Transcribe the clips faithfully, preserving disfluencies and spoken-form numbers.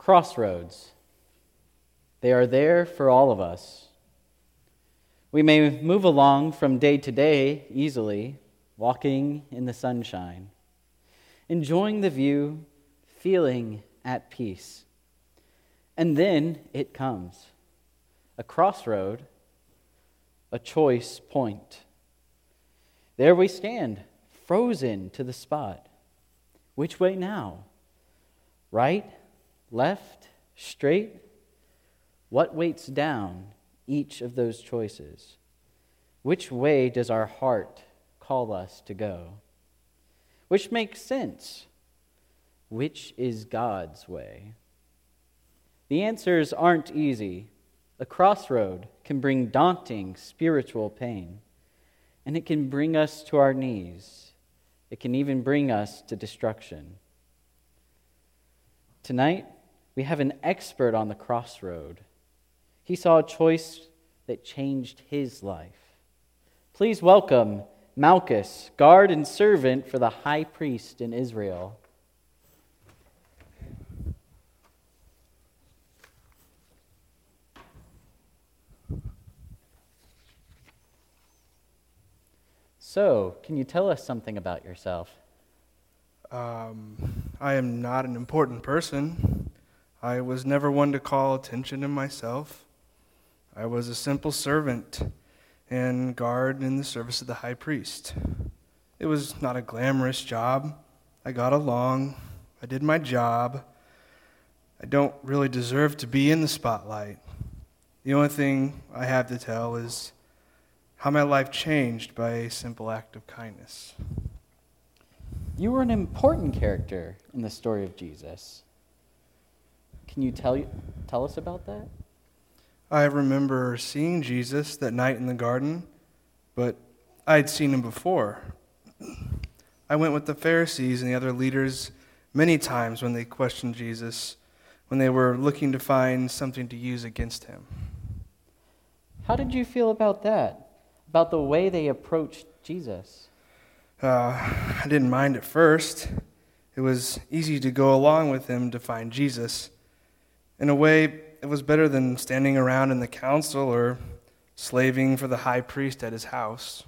Crossroads. They are there for all of us. We may move along from day to day easily, walking in the sunshine, enjoying the view, feeling at peace. And then it comes, a crossroad, a choice point. There we stand, frozen to the spot. Which way now? Right, left, straight? What weights down each of those choices? Which way does our heart call us to go? Which makes sense? Which is God's way? The answers aren't easy. A crossroad can bring daunting spiritual pain, and it can bring us to our knees. It can even bring us to destruction. Tonight, we have an expert on the crossroad. He saw a choice that changed his life. Please welcome Malchus, guard and servant for the high priest in Israel. So, can you tell us something about yourself? Um, I am not an important person. I was never one to call attention to myself. I was a simple servant and guard in the service of the high priest. It was not a glamorous job. I got along. I did my job. I don't really deserve to be in the spotlight. The only thing I have to tell is how my life changed by a simple act of kindness. You were an important character in the story of Jesus. Can you tell tell us about that? I remember seeing Jesus that night in the garden, but I had seen him before. I went with the Pharisees and the other leaders many times when they questioned Jesus, when they were looking to find something to use against him. How did you feel about that? About the way they approached Jesus? Uh, I didn't mind at first. It was easy to go along with him to find Jesus. In a way, it was better than standing around in the council or slaving for the high priest at his house.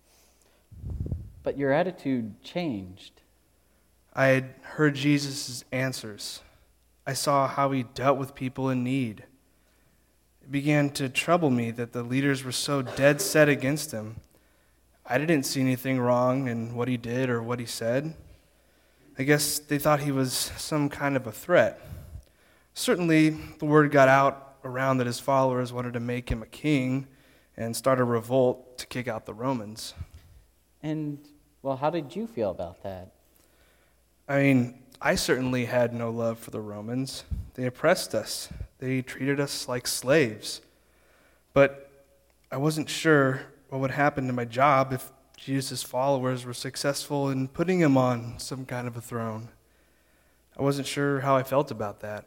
But your attitude changed. I had heard Jesus' answers. I saw how he dealt with people in need. It began to trouble me that the leaders were so dead set against him. I didn't see anything wrong in what he did or what he said. I guess they thought he was some kind of a threat. Certainly, the word got out around that his followers wanted to make him a king and start a revolt to kick out the Romans. And, well, how did you feel about that? I mean, I certainly had no love for the Romans. They oppressed us. They treated us like slaves. But I wasn't sure what would happen to my job if Jesus' followers were successful in putting him on some kind of a throne. I wasn't sure how I felt about that.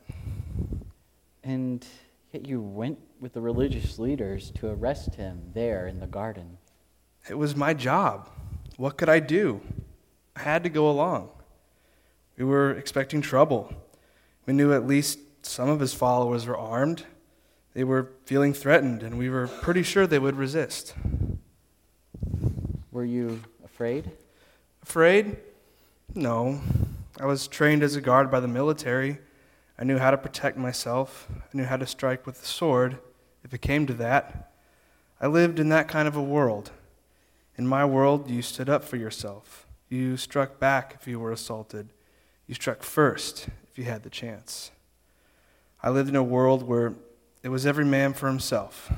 And yet you went with the religious leaders to arrest him there in the garden. It was my job. What could I do? I had to go along. We were expecting trouble. We knew at least some of his followers were armed. They were feeling threatened, and we were pretty sure they would resist. Were you afraid? Afraid? No. I was trained as a guard by the military. I knew how to protect myself. I knew how to strike with the sword, if it came to that. I lived in that kind of a world. In my world, you stood up for yourself. You struck back if you were assaulted. You struck first if you had the chance. I lived in a world where it was every man for himself.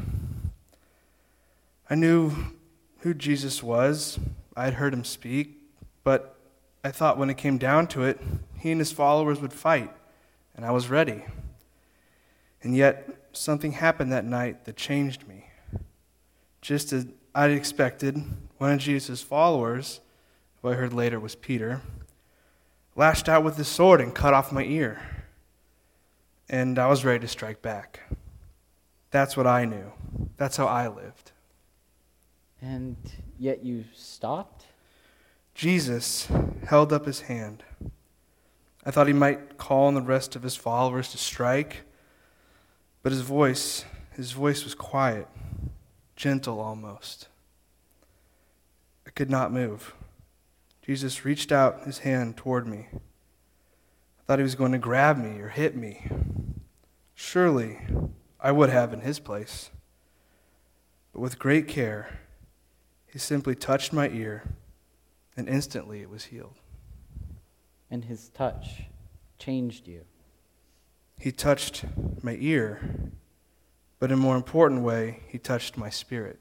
I knew who Jesus was. I had heard him speak, but I thought when it came down to it, he and his followers would fight, and I was ready. And yet, something happened that night that changed me. Just as I'd expected, one of Jesus' followers, who I heard later was Peter, lashed out with his sword and cut off my ear. And I was ready to strike back. That's what I knew. That's how I lived. And yet you stopped? Jesus held up his hand. I thought he might call on the rest of his followers to strike, but his voice, his voice was quiet, gentle almost. I could not move. Jesus reached out his hand toward me. I thought he was going to grab me or hit me. Surely I would have in his place. But with great care, he simply touched my ear, and instantly it was healed. And his touch changed you. He touched my ear, but in a more important way, he touched my spirit.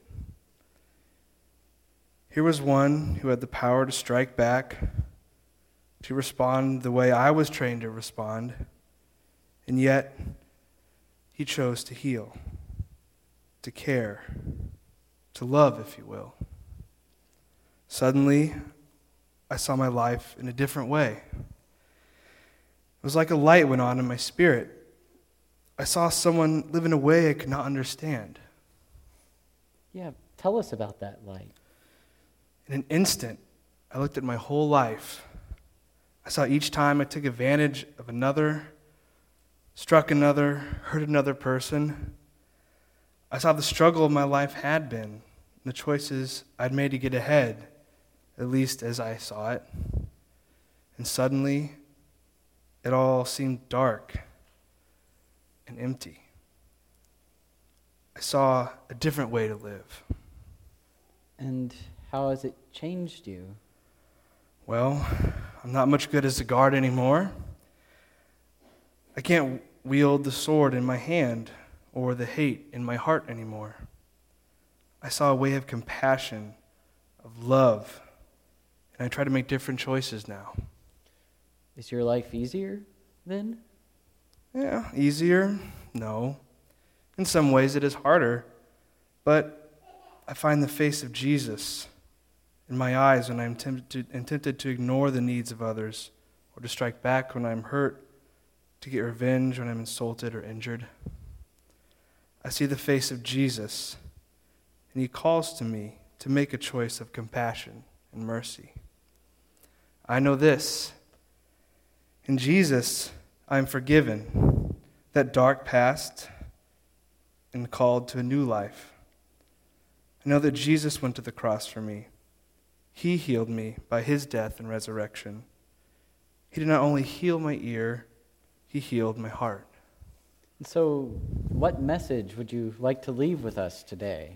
Here was one who had the power to strike back, to respond the way I was trained to respond, and yet he chose to heal, to care, to love, if you will. Suddenly, I saw my life in a different way. It was like a light went on in my spirit. I saw someone live in a way I could not understand. Yeah, tell us about that light. In an instant, I looked at my whole life. I saw each time I took advantage of another, struck another, hurt another person. I saw the struggle my life had been, the choices I'd made to get ahead, at least as I saw it. And suddenly, it all seemed dark and empty. I saw a different way to live. And how has it changed you? Well, I'm not much good as a guard anymore. I can't wield the sword in my hand or the hate in my heart anymore. I saw a way of compassion, of love, and I try to make different choices now. Is your life easier then? Yeah, easier? No. In some ways it is harder, but I find the face of Jesus in my eyes when I'm tempted to, and tempted to ignore the needs of others or to strike back when I'm hurt, to get revenge when I'm insulted or injured. I see the face of Jesus, and he calls to me to make a choice of compassion and mercy. I know this. In Jesus, I am forgiven that dark past and called to a new life. I know that Jesus went to the cross for me. He healed me by his death and resurrection. He did not only heal my ear, he healed my heart. And so, what message would you like to leave with us today?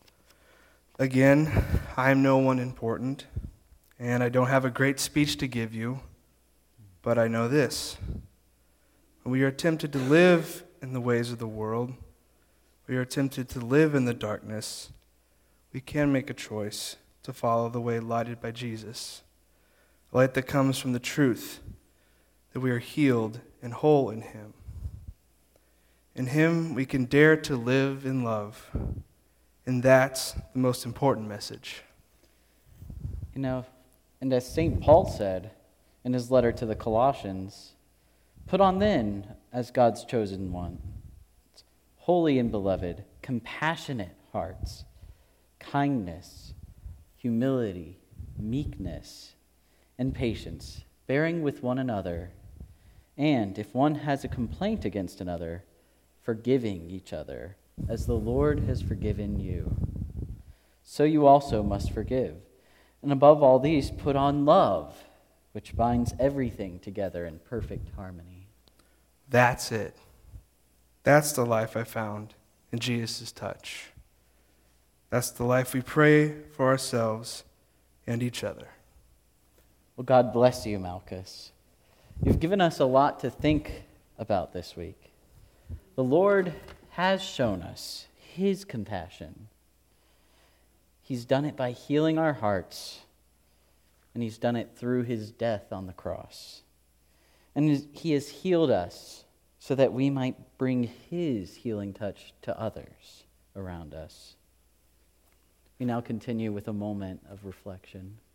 Again, I am no one important, and I don't have a great speech to give you, but I know this. When we are tempted to live in the ways of the world, we are tempted to live in the darkness, we can make a choice to follow the way lighted by Jesus, a light that comes from the truth that we are healed and whole in him. In him, we can dare to live in love, and that's the most important message. You know, and as Saint Paul said in his letter to the Colossians, put on then, as God's chosen one, holy and beloved, compassionate hearts, kindness, humility, meekness, and patience, bearing with one another, and if one has a complaint against another, forgiving each other, as the Lord has forgiven you. So you also must forgive. And above all these, put on love, which binds everything together in perfect harmony. That's it. That's the life I found in Jesus' touch. That's the life we pray for ourselves and each other. Well, God bless you, Malchus. You've given us a lot to think about this week. The Lord has shown us his compassion. He's done it by healing our hearts, and he's done it through his death on the cross. And he has healed us so that we might bring his healing touch to others around us. We now continue with a moment of reflection.